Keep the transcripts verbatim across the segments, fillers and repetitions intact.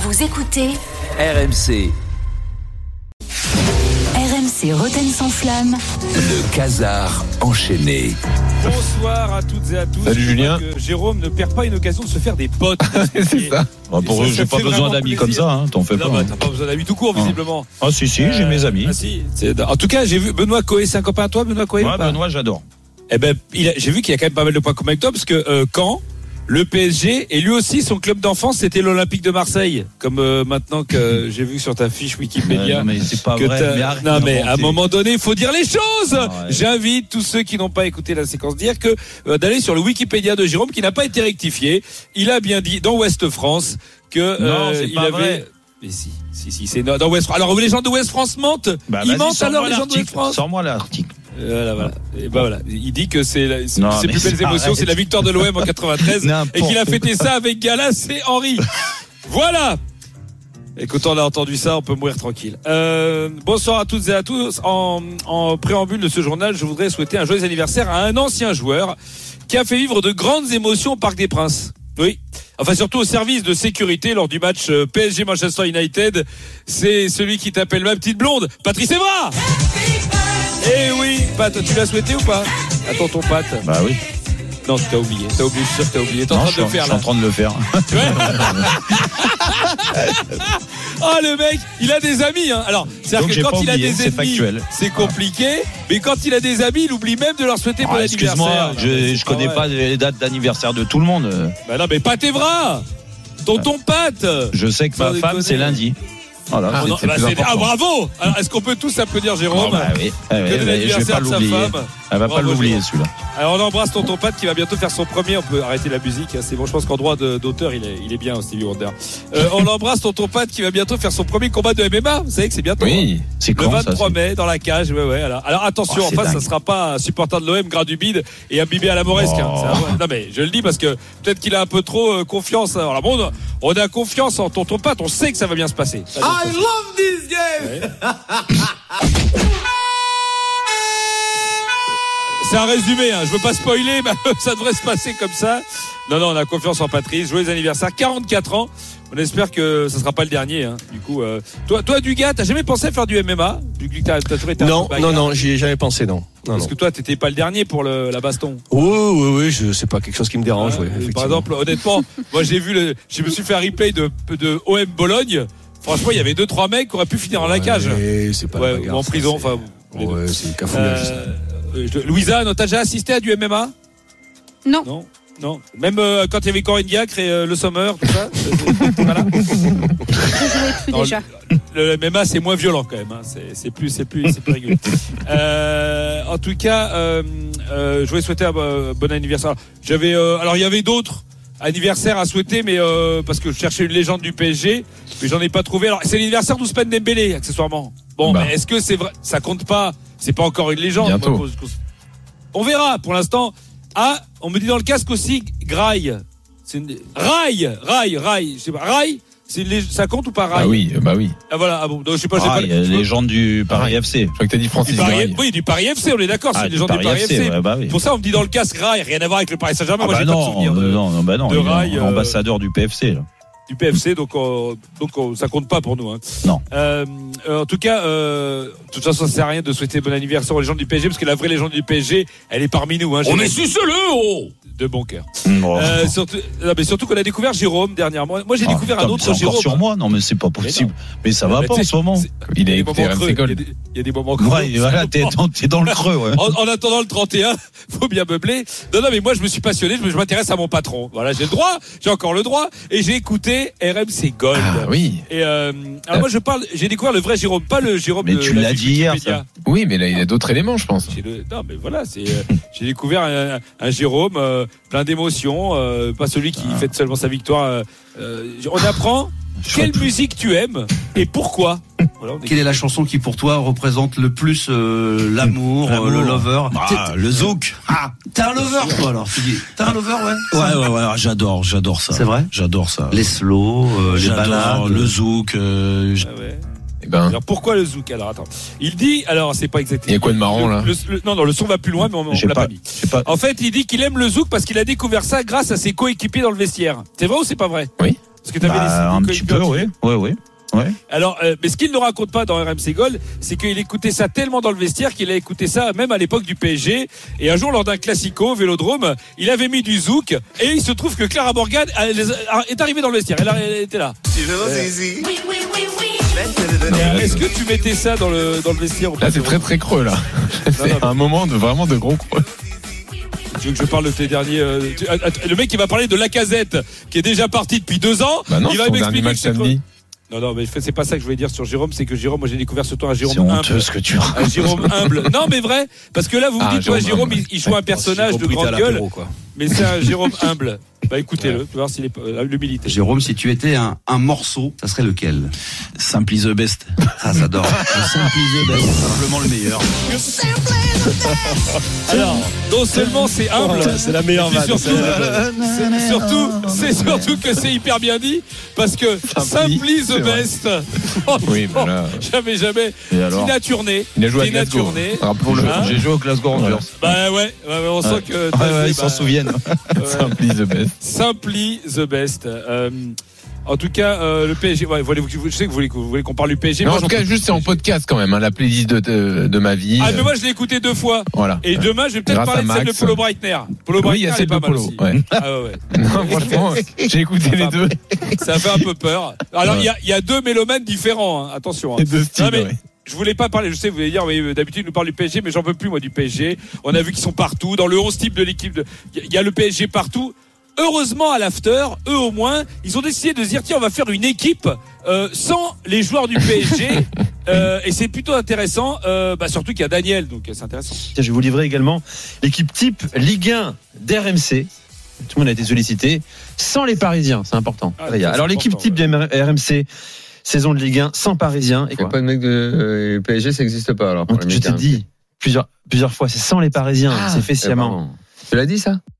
Vous écoutez R M C. R M C Rotten sans flamme. Le Casar enchaîné. Bonsoir à toutes et à tous. Salut Julien. Que Jérôme ne perd pas une occasion de se faire des potes. C'est ça. Bah pour eux, j'ai pas besoin d'amis comme ça, hein, t'en fais non, pas. bah, hein. t'as pas besoin d'amis tout court, visiblement. Ah si si, euh, j'ai mes amis. Ah, si. C'est... En tout cas, j'ai vu Benoît Coé, c'est un copain à toi, Benoît Coé. Ouais, Benoît, j'adore. Eh ben, il a... j'ai vu qu'il y a quand même pas mal de points communs avec toi, parce que euh, Caen, le P S G, et lui aussi, son club d'enfance, c'était l'Olympique de Marseille. Comme euh, maintenant que j'ai vu sur ta fiche Wikipédia. Euh, non, mais c'est pas que vrai. t'as... Mais arrête non, mais à un d'inventer. moment donné, il faut dire les choses. Ah, ouais. J'invite tous ceux qui n'ont pas écouté la séquence dire que euh, d'aller sur le Wikipédia de Jérôme, qui n'a pas été rectifié. Il a bien dit dans Ouest France que euh, Non, c'est il pas avait. vrai. Mais si, si, si, c'est dans Ouest France. Alors les gens de Ouest France mentent. Bah, Ils vas-y, mentent sors-moi alors les gens de Ouest l'article. France. Sors-moi l'article. Voilà, voilà. Et ben voilà. Il dit que c'est, la, c'est Non, ses mais plus belles c'est émotions, arrête. c'est la victoire de l'O M en quatre-vingt-treize et qu'il a fêté ça avec Galas et Henry. Voilà. Écoute, on a entendu ça, on peut mourir tranquille. Euh, bonsoir à toutes et à tous. En, en préambule de ce journal, je voudrais souhaiter un joyeux anniversaire à un ancien joueur qui a fait vivre de grandes émotions au Parc des Princes. Oui. Enfin, surtout au service de sécurité lors du match P S G Manchester United. C'est celui qui t'appelle ma petite blonde, Patrice Evra. Eh oui, Pat, tu l'as souhaité ou pas? Attends ton Pat. Bah oui. Non, t'as oublié, t'as oublié, je suis sûr que t'as oublié. T'es en Non, train je de le suis faire je suis là. en train de le faire. Oh le mec, il a des amis hein. Alors, c'est-à-dire Donc, que j'ai quand pas il a oublié, des c'est ennemis, factuel. c'est compliqué. Mais quand il a des amis, il oublie même de leur souhaiter bon Ah, anniversaire. excuse-moi, Non, je, mais c'est je connais vrai. pas les dates d'anniversaire de tout le monde. Bah non, mais Pat Evra, tonton Pat. Je sais que Sans ma femme déconner. c'est lundi. Voilà. Ah, Oh non, c'est bah, plus c'est- important. ah bravo. Alors, est-ce qu'on peut tous applaudir Jérôme? Oh, bah oui. Eh, Que ouais, de ouais, je vais l'anniversaire pas de sa l'oublier. femme. Elle va Bravo, pas l'oublier Jérôme. celui-là. Alors on embrasse tonton Pat qui va bientôt faire son premier. On peut arrêter la musique, hein, c'est bon. Je pense qu'en droit de- d'auteur, il est, il est bien, Stevie Wonder. Euh, on embrasse tonton Pat qui va bientôt faire son premier combat de M M A. Vous savez que c'est bientôt. Oui. C'est Le quand ça vingt-trois c'est- mai dans la cage, ouais, ouais. Alors, alors attention, Oh, en c'est face, ça dingue. sera pas un supporter de l'O M gras du bide et imbibé à la Mauresque. hein. Oh. C'est un- Non mais je le dis parce que peut-être qu'il a un peu trop euh, confiance. hein. Alors bon, on a confiance en tonton Pat. On sait que ça va bien se passer. Ça va bien se passer. love this game. C'est un résumé, hein. Je veux pas spoiler, mais ça devrait se passer comme ça. Non, non, on a confiance en Patrice. Joyeux anniversaire, quarante-quatre ans. On espère que ça sera pas le dernier. Hein. Du coup, euh, toi, toi, Dugas, t'as jamais pensé à faire du M M A? Vu que t'as, t'as toujours été un Non, peu bagarre. non, non, j'y ai jamais pensé, non. non, Parce non. que toi, t'étais pas le dernier pour le, la baston. Oui, oui, oui, je, c'est pas quelque chose qui me dérange, Hein, oui, par effectivement. exemple, honnêtement, moi j'ai vu le, je me suis fait un replay de, de O M Bologne. Franchement, il y avait deux trois mecs qui auraient pu finir dans la cage. Ouais, c'est pas la Ouais, bagarre, ou en ça, prison. c'est- Enfin, les deux. Ouais, c'est cafouillage. ça. Euh, euh, je- Louisa, non, t'as déjà assisté à du M M A? Non. Non, non. Même euh, quand il y avait Corinne Diacre et euh, Le Sommer, tout ça. c'est- c'est- voilà. Je jouais plus Non, déjà. Le M M A c'est moins violent quand même. Hein. C'est, c'est plus, c'est plus, c'est plus rigolo. Euh, en tout cas, euh, euh, je voulais souhaiter un bon, bon anniversaire. J'avais, euh, alors il y avait d'autres anniversaires à souhaiter, mais euh, parce que je cherchais une légende du P S G, mais j'en ai pas trouvé. Alors c'est l'anniversaire d'Ousmane Dembélé, accessoirement. Bon, Bah. mais est-ce que c'est vrai? Ça compte pas. C'est pas encore une légende. Bientôt. Moi, on verra. Pour l'instant. Ah, on me dit dans le casque aussi, Grail. C'est une... Rail, Rail, Rail. Je sais pas. Rail. C'est une lég- ça compte ou pas Rail? Ah oui, bah oui. Ah voilà, ah bon, donc, je sais pas, j'ai Ah, pas il y a je- les gens du Paris F C. Je crois que t'as dit du Francis Paris, Grail. oui, du Paris F C, on est d'accord, c'est Ah, les gens du Paris F C. ouais, bah oui. Pour ça, on me dit dans le casque Rail, rien à voir avec le Paris Saint-Germain, Ah moi bah j'ai pas de non, souvenir de- non, non, bah non, de il est Rail, euh, ambassadeur du P F C là. du P F C, donc, euh, donc euh, ça compte pas pour nous. Hein. Non. Euh, euh, en tout cas, euh, de toute façon, ça sert à rien de souhaiter bon anniversaire aux légendes du P S G, parce que la vraie légende du P S G, elle est parmi nous. Hein, On Jérôme. est suceux-le, oh. De bon cœur. Oh. Euh, surtout, non, mais surtout qu'on a découvert Jérôme dernièrement. Moi, j'ai Ah, découvert putain, un autre c'est encore Jérôme. sur moi, non mais c'est pas possible. Mais ça va Mais pas tu en sais, ce moment. c'est- Il Il y a a des écouté moments R M creux. C Il y a Gold. des, il y a des moments creux. Ouais, voilà, t'es dans, t'es dans le creux, ouais. En, en attendant le trente et un, faut bien meubler. Non, non, mais moi, je me suis passionné, je me- je m'intéresse à mon patron. Voilà, j'ai le droit, j'ai encore le droit. Et j'ai écouté R M C Gold. Ah oui. Et euh, alors moi, je parle, j'ai découvert le vrai Jérôme, pas le Jérôme Mais de tu la l'as fiche dit hier, Wikipédia. Oui, mais là, il y a d'autres éléments, je pense. J'ai le- non, mais voilà, c'est, euh, j'ai découvert un, un Jérôme euh, plein d'émotions, euh, pas celui qui fête seulement sa victoire. euh, euh, on apprend quelle musique tu aimes et pourquoi. Voilà, on est- Quelle est la chanson qui pour toi représente le plus euh, l'amour, L'amour. euh, le lover? Ah, le zouk. Ah, t'es un lover toi alors, tu dis. T'es un lover, ouais. Ouais, ouais, ouais, j'adore, j'adore ça. C'est vrai? J'adore ça. Les slows, euh, les J'adore balades. le zouk. euh, j- Ah ouais. Eh ben, Alors pourquoi le zouk? Alors attends, il dit, alors c'est pas exactement. Il y a quoi de marrant, Le- là le- le- Non, non, le son va plus loin, mais on, on j'ai l'a pas, pas mis. j'ai pas. En fait, il dit qu'il aime le zouk parce qu'il a découvert ça grâce à ses coéquipiers dans le vestiaire. C'est vrai ou c'est pas vrai? Oui. Parce que t'avais Bah, un des petit peu, oui. Ouais, ouais. Ouais. Alors, euh, mais ce qu'il ne raconte pas dans R M C Gold, c'est qu'il écoutait ça tellement dans le vestiaire qu'il a écouté ça même à l'époque du P S G. Et un jour, lors d'un classico au Vélodrome, il avait mis du zouk et il se trouve que Clara Morgan est arrivée dans le vestiaire. Elle, elle était là. Euh, Est-ce que tu mettais ça dans le dans le vestiaire ou pas? Là, c'est très très creux, là. C'est non, un moment de vraiment de gros creux. Tu veux que je parle de tes derniers euh, tu, euh, le mec qui va parler de Lacazette, qui est déjà parti depuis deux ans. Bah non, il va son dernier m'expliquer match que c'est samedi. Non, non, mais c'est pas ça que je voulais dire sur Jérôme, c'est que Jérôme, moi j'ai découvert ce temps un Jérôme C'est humble. honteux ce que tu racontes. Un Jérôme humble. Non, mais vrai, parce que là vous vous Ah, dites, toi, Jérôme Jérôme, humble. il, il joue un personnage de grande gueule, quoi. mais c'est un Jérôme humble. Bah écoutez-le, tu vas voir s'il est euh, l'humilité. Jérôme, si tu étais un, un morceau, ça serait lequel? Simply the best. Ah, j'adore. Simply the best. Simplement le meilleur. Alors, non seulement c'est humble, C'est la meilleure et puis vanne. surtout, c'est surtout, c'est surtout que c'est hyper bien dit, parce que Simply the c'est vrai. best. Oh, Oui, mais là- jamais, jamais. Et alors Tina Turner. Il a joué à Tina Glasgow. Turner. Rappelons-le. Hein J'ai joué au Glasgow Rangers. Bah ouais, ouais, ouais, on sent que. Ouais, ouais, ils bah, s'en souviennent. ouais. Simply the best. Simply the best. Euh, en tout cas, euh, le P S G. Ouais, voulez, je sais que vous voulez, vous voulez qu'on parle du P S G. Mais Moi, en tout j'en cas, peux juste c'est en plus. podcast quand même, hein, la playlist de, de, de ma vie. Ah, mais moi, je l'ai écouté deux fois. Voilà. Et demain, je vais peut-être Grâce parler à de celle de Max. Polo Breitner. Polo Oui, Breitner, il y a elle est celle pas de mal Polo. aussi. Ouais. Ah ouais, ouais. Non, franchement, j'ai écouté les deux. Ça fait un peu peur. Alors, il Ouais. y, a, il y a deux mélomanes différents. Hein. Attention. Hein. Les deux styles, Non, mais ouais. je voulais pas parler. Je sais, vous allez dire, mais d'habitude, nous parle du P S G, mais j'en peux plus, moi, du P S G. On a vu qu'ils sont partout. Dans le onze type de l'équipe, de... il y a le P S G partout. Heureusement, à l'after, eux au moins, ils ont décidé de se dire, tiens, on va faire une équipe euh, sans les joueurs du P S G. euh, et c'est plutôt intéressant, euh, bah, surtout qu'il y a Daniel, donc c'est intéressant. Tiens, je vais vous livrer également l'équipe type Ligue un d'R M C. Tout le monde a été sollicité. Sans les Parisiens, c'est important. Ah, Regarde. c'est Alors l'équipe important, type de R M C, saison de Ligue un, sans Parisiens. Et Il n'y quoi a pas de mec de euh, P S G, ça n'existe pas alors. pour les Je te mecs, hein. dis plusieurs, plusieurs fois, c'est sans les Parisiens. Ah, c'est fait c'est sciemment. pardon. Tu l'as dit ça?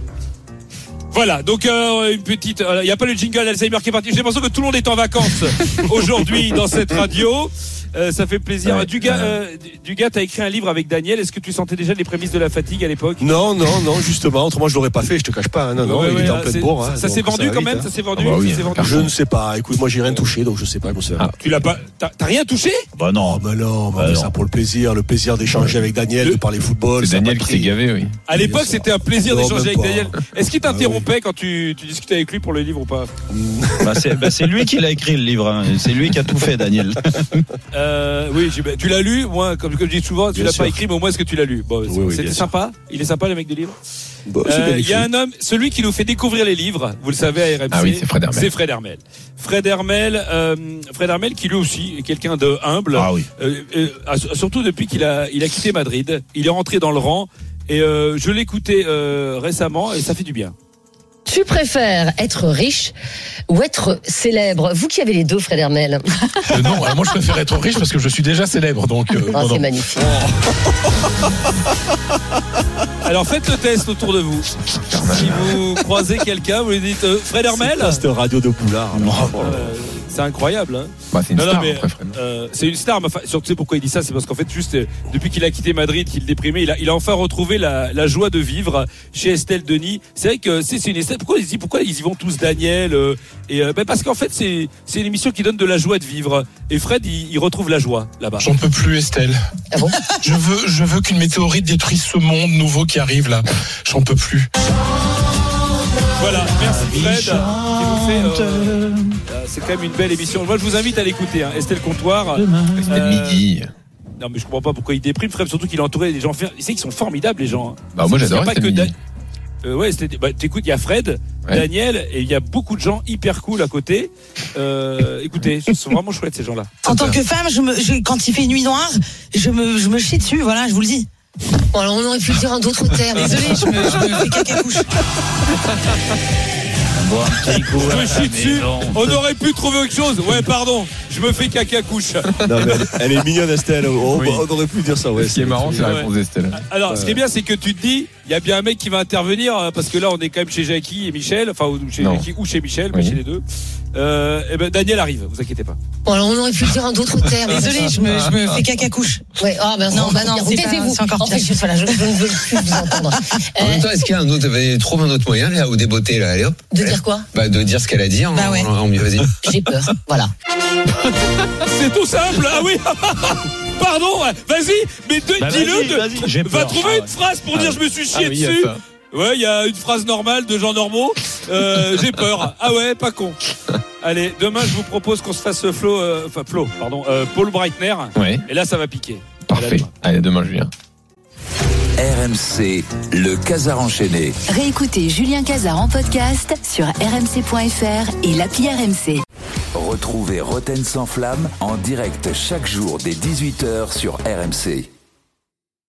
Voilà, donc euh, une petite, il euh, n'y a pas le jingle Alzheimer qui est parti. J'ai l'impression que tout le monde est en vacances aujourd'hui dans cette radio. Euh, ça fait plaisir. Ouais, Dugas, ouais. euh, Dugas, t'as écrit un livre avec Daniel. Est-ce que tu sentais déjà les prémices de la fatigue à l'époque? Non, non, non, justement. Autrement, je l'aurais pas fait, je te cache pas. hein. Non, non, Ouais, il ouais, était en là, pleine c'est- bourre. hein, Ça, ça s'est donc vendu va quand vite, même, hein. ça s'est vendu. Ah bah oui, ça s'est vendu. Je ne sais pas. Écoute, moi, j'ai rien touché, donc je sais pas. Je sais pas. Tu l'as pas, t'as, t'as rien touché? Bah non. Oh, bah non, Bah bah, non. ça pour le plaisir, le plaisir d'échanger avec Daniel, Le- de parler football. C'est ça a Daniel pas qui de s'est prix. gavé, oui. À l'époque, ça. c'était un plaisir Non, d'échanger même avec pas. Daniel. Est-ce qu'il t'interrompait Ah oui. quand tu, tu discutais avec lui pour le livre ou pas? Bah, c'est, bah, c'est lui qui l'a écrit le livre. hein. C'est lui qui a tout fait, Daniel. Euh, oui, j'ai- tu l'as lu, moi, comme, comme je dis souvent, tu Bien l'as sûr. pas écrit, mais au moins est-ce que tu l'as lu? Bon, Oui, oui, c'était bien sympa. Il est sympa, le mec du livre. Bah, c'est Euh, bien Il y a écrit. un homme, celui qui nous fait découvrir les livres, vous le savez à R M C. Ah oui, c'est Fred Hermel. C'est Fred Hermel. Fred Hermel, euh, Fred Hermel qui lui aussi est quelqu'un de humble. Ah oui. Euh, euh, surtout depuis qu'il a, il a quitté Madrid. Il est rentré dans le rang. Et euh, je l'ai écouté euh, récemment et ça fait du bien. Tu préfères être riche ou être célèbre? Vous qui avez les deux, Fred Hermel. Euh, non, alors moi je préfère être riche parce que je suis déjà célèbre, donc. Euh, Oh, non, c'est non. magnifique. Alors faites le test autour de vous. Si vous croisez quelqu'un, vous lui dites euh, Fred Hermel. C'est quoi, cette radio de Poulard. Euh, c'est incroyable. Hein. Bah, c'est une Non, non, star, mais, après, Fred. euh, c'est une star. Mais enfin, surtout, tu sais pourquoi il dit ça, c'est parce qu'en fait, juste euh, depuis qu'il a quitté Madrid, qu'il déprimait, il a, il a enfin retrouvé la, la joie de vivre chez Estelle Denis. C'est vrai que c'est, c'est une Estelle. Pourquoi ils disent pourquoi ils y vont tous, Daniel euh, et euh, ben parce qu'en fait, c'est, c'est une émission qui donne de la joie de vivre. Et Fred, il, il retrouve la joie là-bas. J'en peux plus, Estelle. Ah bon? Je veux, je veux qu'une météorite détruise ce monde nouveau qui arrive là. J'en peux plus. Voilà, merci Fred. Qui nous fait, euh, euh, c'est quand même une belle émission. Moi, je vous invite à l'écouter. Hein. Estelle Comptoir. C'était euh, midi. Non, mais je comprends pas pourquoi il déprime, Fred. Surtout qu'il est entouré des gens. Il sait qu'ils sont formidables, les gens. hein. Bah, moi, Il y a j'adorais pas Estelle que Midi. Dan- Euh, ouais, c'était. Bah, t'écoutes, il y a Fred, Ouais. Daniel, et il y a beaucoup de gens hyper cool à côté. Euh, écoutez, ils sont vraiment chouettes ces gens-là. En tant que femme, je me, je, quand il fait nuit noire, je me, je me chie dessus, voilà, je vous le dis. Bon, alors on aurait pu le dire en d'autres termes. Désolée, je me, je me fais caca couche. Boire un petit coup Je à me la chie dessus. maison. On aurait pu trouver autre chose. Ouais, pardon. Je me fais caca couche. Non, mais elle, elle est mignonne, Estelle. Oh, Oui. bah, on aurait pu dire ça, ouais. Ce qui est marrant, c'est la Ouais. réponse d'Estelle. Alors, ce qui est bien, c'est que tu te dis, il y a bien un mec qui va intervenir, euh, parce que là, on est quand même chez Jackie et Michel, enfin, ou chez Non. Jackie ou chez Michel, pas Oui. chez les deux. Euh, eh ben, Daniel arrive, vous inquiétez pas. Bon, alors on aurait pu le dire en d'autres termes. Désolée, je me, je me fais caca couche. Ouais, ah ben Non, non, bah non, c'est pas- taisez-vous. c'est encore En fait, pire. je, voilà, je, je ne veux plus vous entendre. En même temps, est-ce qu'il y a un autre, trouve un autre moyen, là, ou des beautés, là, allez hop. De dire quoi? Bah, de dire ce qu'elle a dit en, Bah ouais. en, en mieux, vas-y. J'ai peur, voilà. C'est tout simple, ah oui. Pardon, ouais. Vas-y, mais de- Bah, dis-le, vas-y, de- vas-y, j'ai va peur. trouver Ah une ouais. phrase pour Ah dire ouais. je me suis chié Ah oui, il y a dessus. ça. Ouais, il y a une phrase normale de gens normaux. Euh, j'ai peur. Ah ouais, pas con. Allez, demain je vous propose qu'on se fasse Flo, euh, enfin Flo, pardon, euh, Paul Breitner. Ouais, Et là ça va piquer. parfait. Allez, demain, Julien. R M C, le Casar enchaîné. Réécoutez Julien Cazard en podcast sur r m c point f r et l'appli R M C. Retrouvez Roten sans flamme en direct chaque jour dès dix-huit heures sur R M C.